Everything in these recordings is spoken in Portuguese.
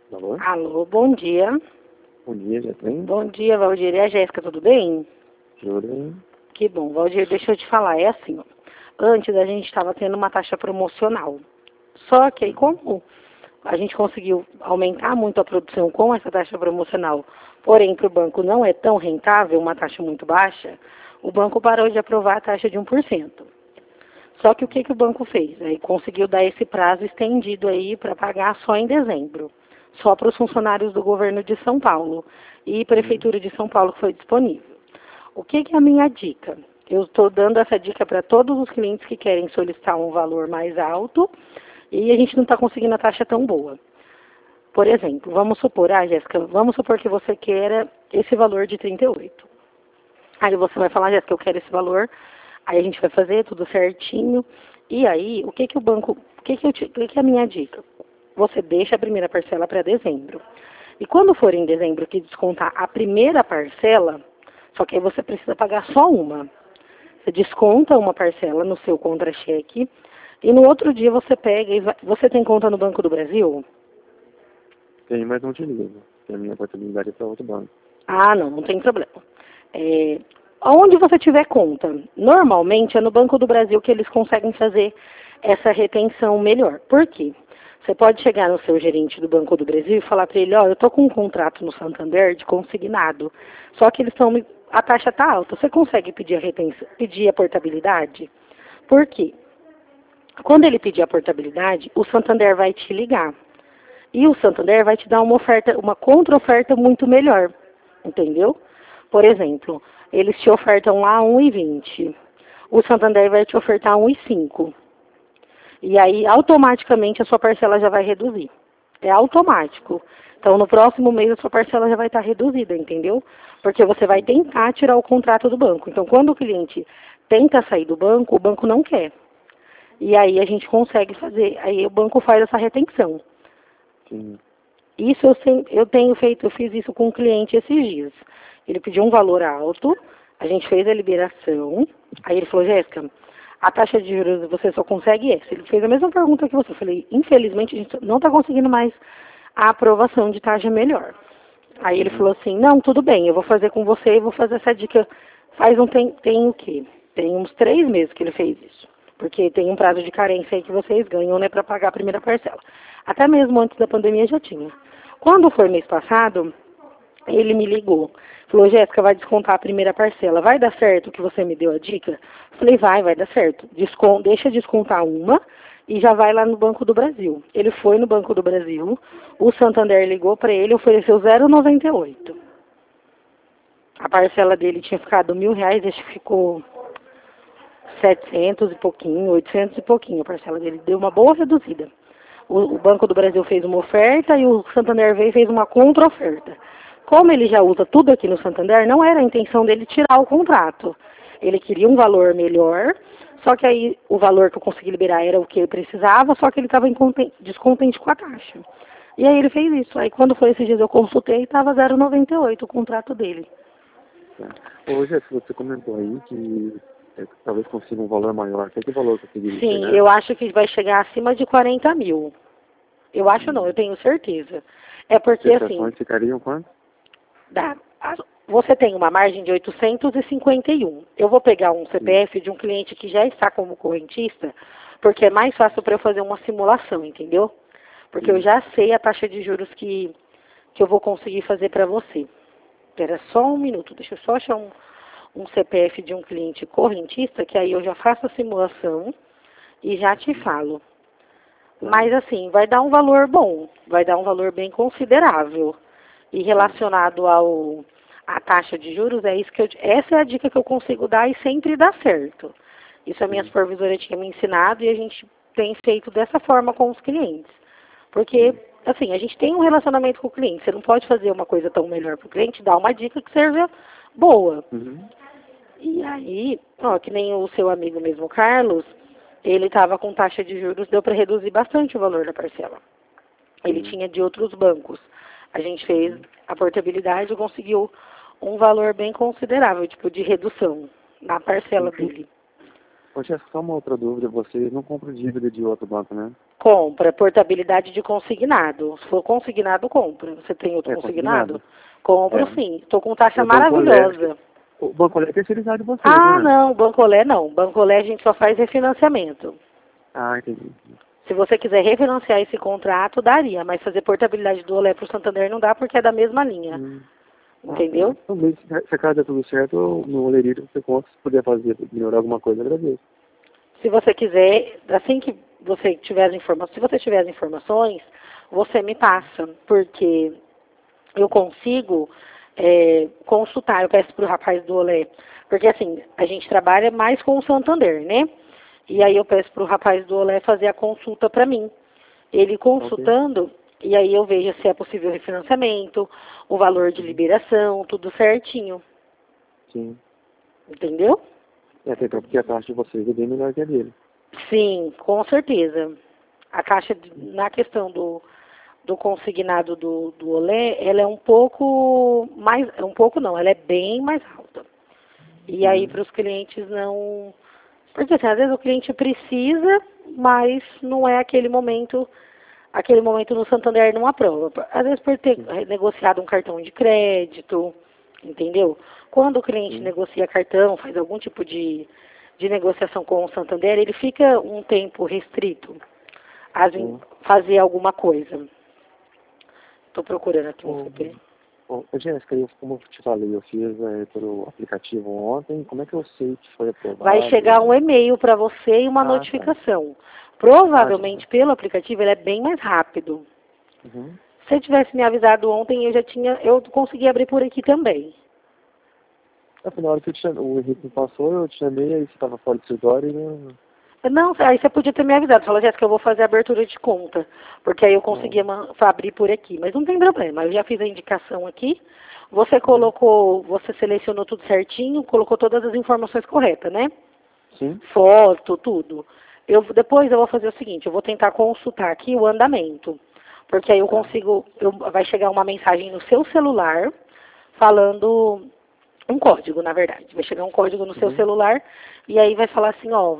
Alô? Alô, bom dia. Bom dia, já tem? Bom dia, Valdir. E a Jéssica, tudo bem? Juro. Que bom. Valdir, deixa eu te falar, é assim, ó. Antes a gente estava tendo uma taxa promocional. Só que aí, como a gente conseguiu aumentar muito a produção com essa taxa promocional, porém para o banco não é tão rentável, uma taxa muito baixa, o banco parou de aprovar a taxa de 1%. Só que o que o banco fez? Aí conseguiu dar esse prazo estendido aí para pagar só em dezembro. Só para os funcionários do governo de São Paulo e Prefeitura de São Paulo que foi disponível. O que é a minha dica? Eu estou dando essa dica para todos os clientes que querem solicitar um valor mais alto e a gente não está conseguindo a taxa tão boa. Por exemplo, vamos supor, Jéssica, vamos supor que você queira esse valor de 38. Aí você vai falar, Jéssica, eu quero esse valor. Aí a gente vai fazer tudo certinho. E aí, o que o banco, o que é a minha dica? Você deixa a primeira parcela para dezembro. E quando for em dezembro que descontar a primeira parcela, só que aí você precisa pagar só uma. Você desconta uma parcela no seu contra-cheque e no outro dia você pega e vai, você tem conta no Banco do Brasil? Tem, mas não utilizo. Tem a minha portabilidade para outro banco. Ah, não tem problema. Onde você tiver conta, normalmente é no Banco do Brasil que eles conseguem fazer essa retenção melhor. Por quê? Você pode chegar no seu gerente do Banco do Brasil e falar para ele, ó, eu estou com um contrato no Santander de consignado, só que eles estão, a taxa está alta, você consegue pedir a retenção, pedir a portabilidade? Por quê? Quando ele pedir a portabilidade, o Santander vai te ligar. E o Santander vai te dar uma oferta, uma contra-oferta muito melhor, entendeu? Por exemplo, eles te ofertam lá 1,20. O Santander vai te ofertar 1,5. E aí, automaticamente, a sua parcela já vai reduzir. É automático. Então, no próximo mês, a sua parcela já vai estar reduzida, entendeu? Porque você vai tentar tirar o contrato do banco. Então, quando o cliente tenta sair do banco, o banco não quer. E aí, a gente consegue fazer. Aí, o banco faz essa retenção. Sim. Isso eu tenho feito, eu fiz isso com um cliente esses dias. Ele pediu um valor alto, a gente fez a liberação, aí ele falou, Jéssica, a taxa de juros você só consegue essa. Ele fez a mesma pergunta que você. Eu falei, infelizmente a gente não está conseguindo mais a aprovação de taxa melhor. Aí ele falou assim, não, tudo bem, eu vou fazer com você e vou fazer essa dica. Tem o quê? Tem uns 3 meses que ele fez isso. Porque tem um prazo de carência aí que vocês ganham, né, para pagar a primeira parcela. Até mesmo antes da pandemia já tinha. Quando foi mês passado, ele me ligou. Falou, Jéssica, vai descontar a primeira parcela. Vai dar certo o que você me deu a dica? Falei, vai dar certo. Deixa descontar uma e já vai lá no Banco do Brasil. Ele foi no Banco do Brasil, o Santander ligou para ele e ofereceu 0,98. A parcela dele tinha ficado R$ 1.000, acho que ficou 700 e pouquinho, 800 e pouquinho. A parcela dele deu uma boa reduzida. O Banco do Brasil fez uma oferta e o Santander veio e fez uma contra-oferta. Como ele já usa tudo aqui no Santander, não era a intenção dele tirar o contrato. Ele queria um valor melhor, só que aí o valor que eu consegui liberar era o que ele precisava, só que ele estava descontente com a taxa. E aí ele fez isso. Aí quando foi esses dias eu consultei, estava 0,98 o contrato dele. Tá. Ô, Jéssica, você comentou aí que talvez consiga um valor maior. Que valor que conseguiria Sim, chegar? eu acho que vai chegar acima de 40 mil. Eu acho não, eu tenho certeza. É porque assim, Ficariam quanto? você tem uma margem de 851. Eu vou pegar um CPF de um cliente que já está como correntista, porque é mais fácil para eu fazer uma simulação, entendeu? Porque eu já sei a taxa de juros que eu vou conseguir fazer para você. Espera só um minuto, deixa eu só achar um CPF de um cliente correntista, que aí eu já faço a simulação e já te falo. Mas assim, vai dar um valor bom, vai dar um valor bem considerável. E relacionado à taxa de juros, essa é a dica que eu consigo dar e sempre dá certo. Isso a minha supervisora tinha me ensinado e a gente tem feito dessa forma com os clientes. Porque, assim, a gente tem um relacionamento com o cliente. Você não pode fazer uma coisa tão melhor para o cliente, dar uma dica que seja boa. E aí, ó, que nem o seu amigo mesmo, Carlos, ele estava com taxa de juros, deu para reduzir bastante o valor da parcela. Ele tinha de outros bancos. A gente fez a portabilidade e conseguiu um valor bem considerável, tipo, de redução na parcela dele. Ô, Jéssica, só uma outra dúvida. Você não compra dívida de outro banco, né? Compra, portabilidade de consignado. Se for consignado, compra. Você tem outro consignado? Compro sim. Estou com taxa maravilhosa. O Bancolé é terceirizado de vocês, Ah, né? não, Bancolé não. Bancolé a gente só faz refinanciamento. Ah, entendi. Se você quiser refinanciar esse contrato, daria, mas fazer portabilidade do Olé para o Santander não dá porque é da mesma linha. Entendeu? Também, se a casa der tudo certo, no Olerito você conta, se puder fazer, melhorar alguma coisa, agradeço. Se você quiser, assim que você tiver as informações, se você tiver as informações, você me passa, porque eu consigo consultar, eu peço para o rapaz do Olé, porque assim, a gente trabalha mais com o Santander, né? E aí eu peço para o rapaz do Olé fazer a consulta para mim. Ele consultando, e aí eu vejo se é possível refinanciamento, o valor de liberação, tudo certinho. Sim. Entendeu? Até porque a taxa de vocês é bem melhor que a dele. Sim, com certeza. A caixa, na questão do consignado do Olé, ela é um pouco mais, ela é bem mais alta. E aí para os clientes não... Porque assim, às vezes o cliente precisa, mas não é aquele momento no Santander não aprova. Às vezes por ter negociado um cartão de crédito, entendeu? Quando o cliente negocia cartão, faz algum tipo de negociação com o Santander, ele fica um tempo restrito a fazer alguma coisa. Estou procurando aqui um CP. Jéssica, como eu te falei, eu fiz pelo aplicativo ontem, como é que eu sei que foi aprovado? Vai chegar um e-mail para você e uma notificação. Provavelmente pelo aplicativo ele é bem mais rápido. Se você tivesse me avisado ontem, eu consegui abrir por aqui também. Na hora que o Henrique me passou, eu te chamei, aí você estava fora do escritório e Não, aí você podia ter me avisado. Falou, Jéssica, eu vou fazer a abertura de conta. Porque aí eu conseguia abrir por aqui. Mas não tem problema, eu já fiz a indicação aqui. Você você selecionou tudo certinho, colocou todas as informações corretas, né? Sim. Foto, tudo. Depois eu vou fazer o seguinte, eu vou tentar consultar aqui o andamento. Porque aí eu consigo, vai chegar uma mensagem no seu celular falando... Um código, na verdade. Vai chegar um código no seu celular e aí vai falar assim, ó,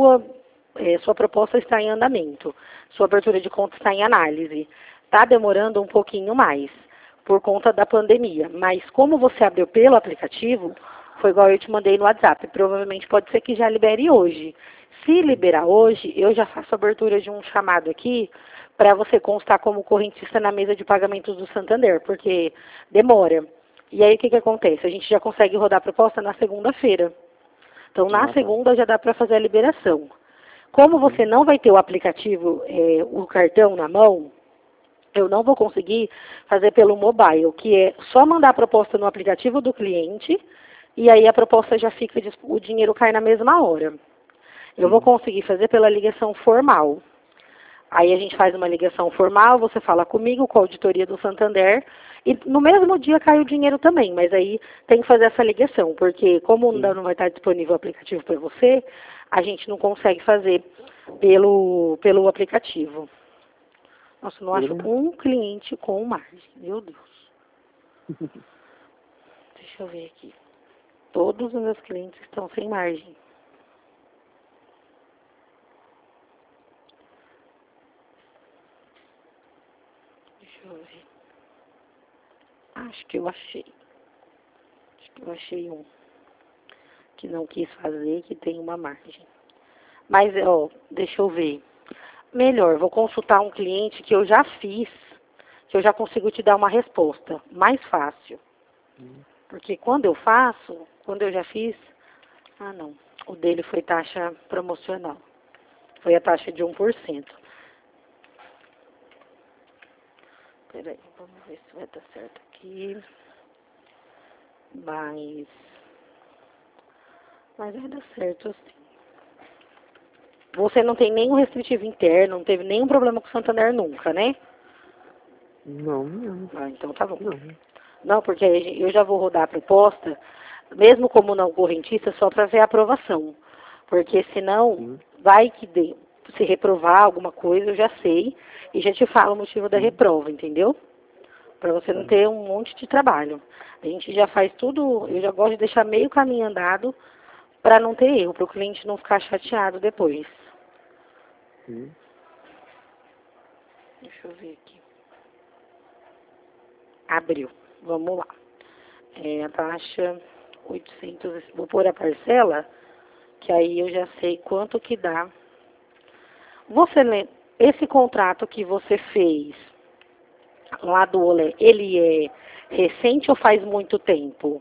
sua proposta está em andamento, sua abertura de conta está em análise. Está demorando um pouquinho mais por conta da pandemia, mas como você abriu pelo aplicativo, foi igual eu te mandei no WhatsApp, provavelmente pode ser que já libere hoje. Se liberar hoje, eu já faço a abertura de um chamado aqui para você constar como correntista na mesa de pagamentos do Santander, porque demora. E aí o que acontece? A gente já consegue rodar a proposta na segunda-feira. Então na segunda já dá para fazer a liberação. Como você não vai ter o aplicativo, o cartão na mão, eu não vou conseguir fazer pelo mobile, que é só mandar a proposta no aplicativo do cliente e aí a proposta já fica, o dinheiro cai na mesma hora. Eu vou conseguir fazer pela ligação formal. Aí a gente faz uma ligação formal, você fala comigo, com a auditoria do Santander, e no mesmo dia cai o dinheiro também, mas aí tem que fazer essa ligação, porque como ainda não vai estar disponível o aplicativo para você, a gente não consegue fazer pelo aplicativo. Nossa, não acho um cliente com margem, meu Deus. Deixa eu ver aqui. Todos os meus clientes estão sem margem. Deixa eu ver. Acho que eu achei um que não quis fazer, que tem uma margem. Mas, deixa eu ver. Melhor, vou consultar um cliente que eu já fiz, que eu já consigo te dar uma resposta mais fácil. Porque quando eu já fiz, não, o dele foi taxa promocional. Foi a taxa de 1%. Peraí, vamos ver se vai dar certo aqui. Mas vai dar certo sim. Você não tem nenhum restritivo interno, não teve nenhum problema com o Santander nunca, né? Não. Então tá bom. Não, porque eu já vou rodar a proposta, mesmo como não correntista, só para ver a aprovação. Porque senão, vai que se reprovar alguma coisa, eu já sei, e já te falo o motivo da reprova, entendeu? Para você não ter um monte de trabalho. A gente já faz tudo, eu já gosto de deixar meio caminho andado para não ter erro, para o cliente não ficar chateado depois. Deixa eu ver aqui. Abriu. Vamos lá. A taxa 800. Vou pôr a parcela, que aí eu já sei quanto que dá. Esse contrato que você fez lá do Olé, ele é recente ou faz muito tempo?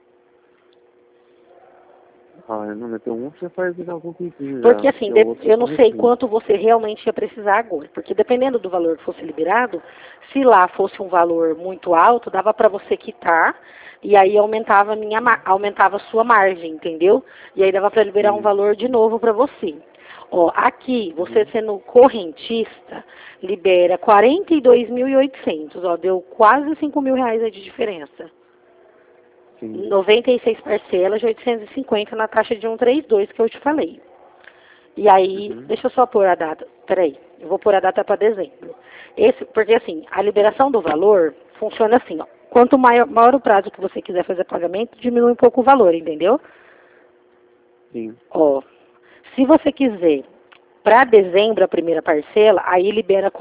Ah, não, meteu um que já faz algum tempinho já. Porque assim, Eu eu não sei quanto você realmente ia precisar agora. Porque dependendo do valor que fosse liberado, se lá fosse um valor muito alto, dava para você quitar e aí aumentava aumentava a sua margem, entendeu? E aí dava para liberar um valor de novo para você. Ó, aqui, você sendo correntista, libera 42.800, ó, deu quase 5 mil reais aí de diferença. Sim. 96 parcelas de 850 na taxa de 132 que eu te falei. E aí, deixa eu só pôr a data. Peraí, eu vou pôr a data para dezembro. Porque assim, a liberação do valor funciona assim, ó. Quanto maior o prazo que você quiser fazer pagamento, diminui um pouco o valor, entendeu? Sim. Ó, se você quiser para dezembro a primeira parcela, aí libera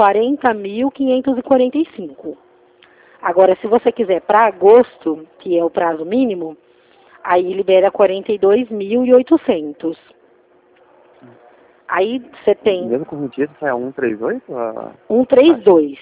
40.545. Agora, se você quiser para agosto, que é o prazo mínimo, aí libera 42.800. Aí você tem Mesmo com mentira, sai a 138? 132.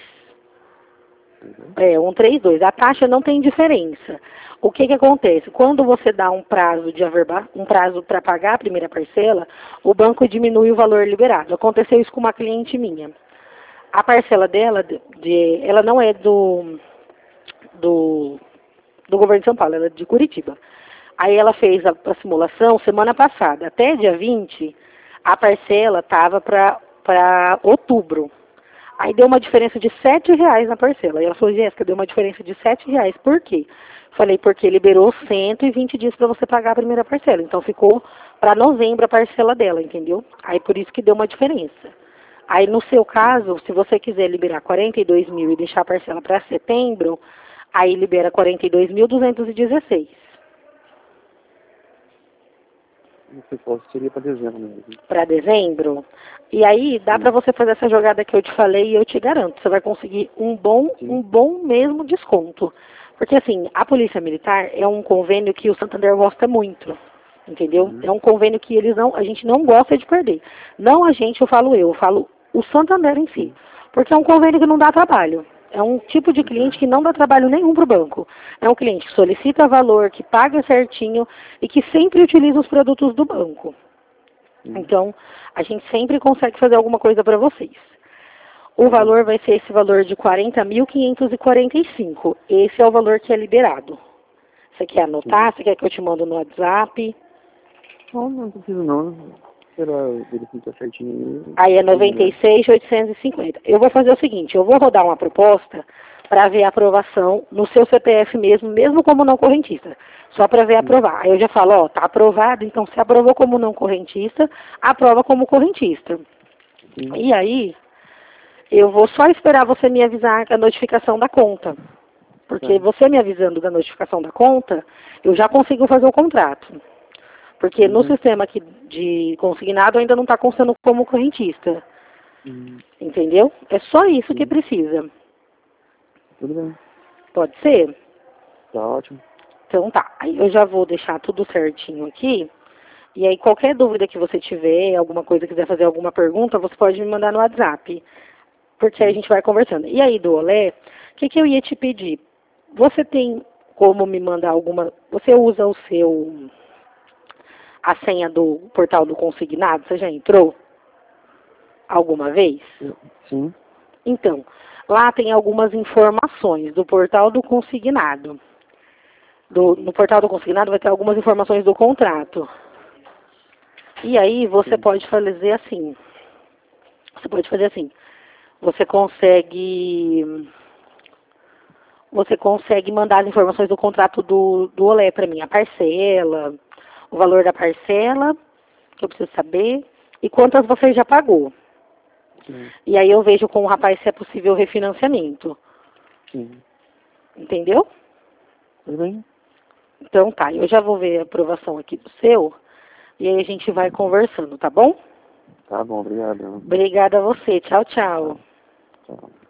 132. A taxa não tem diferença. O que acontece? Quando você dá um prazo um prazo para pagar a primeira parcela, o banco diminui o valor liberado. Aconteceu isso com uma cliente minha. A parcela dela, ela não é do governo de São Paulo, ela é de Curitiba. Aí ela fez a simulação semana passada. Até dia 20, a parcela estava para outubro. Aí deu uma diferença de R$ 7 na parcela. E ela falou, Jéssica, deu uma diferença de R$ 7. Por quê? Falei, porque liberou 120 dias para você pagar a primeira parcela. Então ficou para novembro a parcela dela, entendeu? Aí por isso que deu uma diferença. Aí no seu caso, se você quiser liberar 42 mil e deixar a parcela para setembro, aí libera 42.216. Se fosse, seria para dezembro mesmo. Para dezembro. E aí dá para você fazer essa jogada que eu te falei e eu te garanto, você vai conseguir um bom mesmo desconto. Porque assim, a Polícia Militar é um convênio que o Santander gosta muito. Entendeu? É um convênio que a gente não gosta de perder. Não a gente, eu falo o Santander em si. Porque é um convênio que não dá trabalho. É um tipo de cliente que não dá trabalho nenhum para o banco. É um cliente que solicita valor, que paga certinho e que sempre utiliza os produtos do banco. Então, a gente sempre consegue fazer alguma coisa para vocês. O valor vai ser esse valor de 40.545. Esse é o valor que é liberado. Você quer anotar? Você quer que eu te mando no WhatsApp? Não preciso não. Será verificar certinho. Aí é 96.850. Eu vou fazer o seguinte, eu vou rodar uma proposta para ver a aprovação no seu CPF mesmo como não correntista. Só para ver aprovar. Aí eu já falo, ó, tá aprovado, então se aprovou como não correntista, aprova como correntista. E aí, eu vou só esperar você me avisar a notificação da conta. Porque você me avisando da notificação da conta, eu já consigo fazer o contrato. Porque no sistema aqui de consignado ainda não está constando como correntista. Entendeu? É só isso que precisa. Tudo bem. Pode ser? Tá ótimo. Então tá. Aí eu já vou deixar tudo certinho aqui. E aí qualquer dúvida que você tiver, alguma coisa, quiser fazer alguma pergunta, você pode me mandar no WhatsApp. Porque aí a gente vai conversando. E aí do Olé, o que eu ia te pedir? Você tem como me mandar alguma... Você usa a senha do portal do consignado? Você já entrou alguma vez? Sim. Então, lá tem algumas informações do portal do consignado. No portal do consignado vai ter algumas informações do contrato. E aí você pode fazer assim. Você consegue mandar as informações do contrato do Olé para mim, a parcela, o valor da parcela, que eu preciso saber, e quantas você já pagou. E aí eu vejo com o rapaz se é possível refinanciamento. Entendeu? Tudo bem. Então tá, eu já vou ver a aprovação aqui do seu, e aí a gente vai conversando, tá bom? Tá bom, obrigado. Obrigada a você. Tchau, tchau. Tchau.